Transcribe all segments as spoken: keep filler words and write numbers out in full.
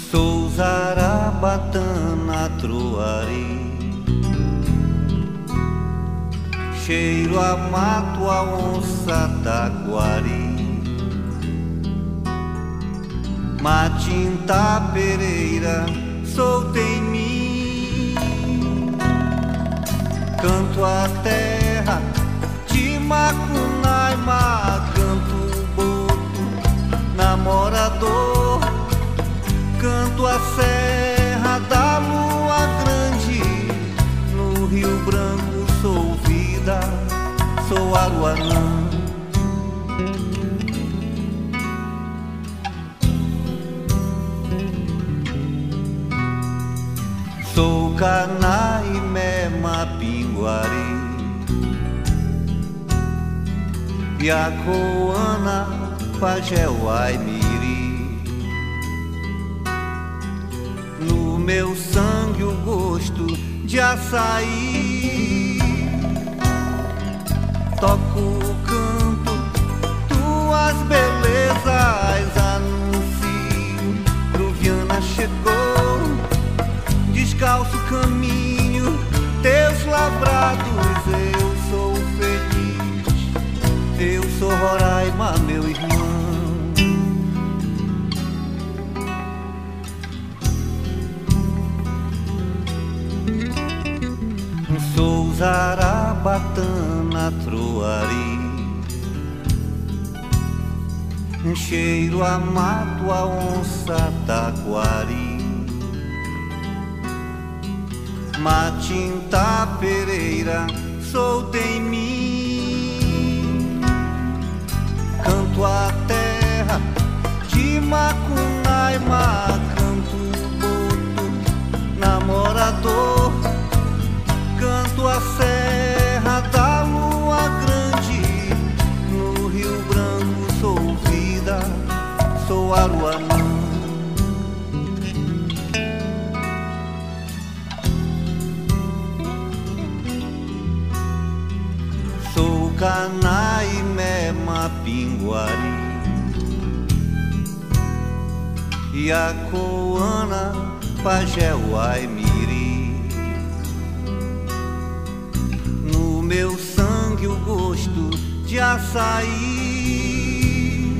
Sou zarabatana troari, cheiro a mato, a onça taquari, Matinta Pereira, solta em mim, canto a terra de Macunaíma, canto o boto namorador, canto a serra da lua grande, no Rio Branco sou vida, sou Aruanã. Sou Canaimé Mapinguari, Yacoana Pajéuai-Miri, no meu sangue o gosto de açaí, toco o canto, tuas belezas anuncio, Gruviana chegou, descalço caminho, teus lavrados, eu sou feliz, eu sou Roraima, meu irmão. Sou zarabatana troari, cheiro a mato, a onça taquari, Matinta Pereira, solta em mim, canto a terra de Macunaíma, canto o boto namorador, canto a serra da lua grande, no Rio Branco sou vida, sou Aruanã. Sou Canaimé Mapinguari, Yacoana Pajéuai-Miri, no meu sangue o gosto de açaí,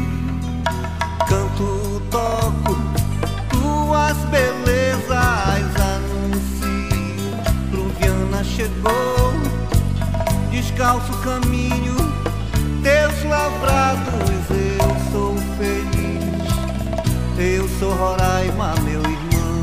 canto, toco tuas belezas anuncio, Gruviana chegou, descalço caminho, teus lavrados, eu sou feliz, eu sou Roraima, meu irmão.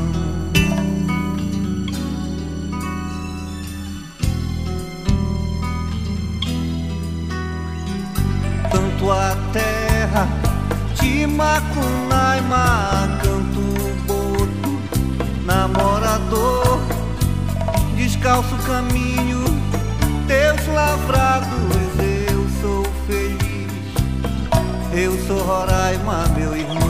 Canto a terra de Macunaíma, canto o boto namorador, descalço caminho, teus lavrados, eu sou feliz, eu sou Roraima, meu irmão.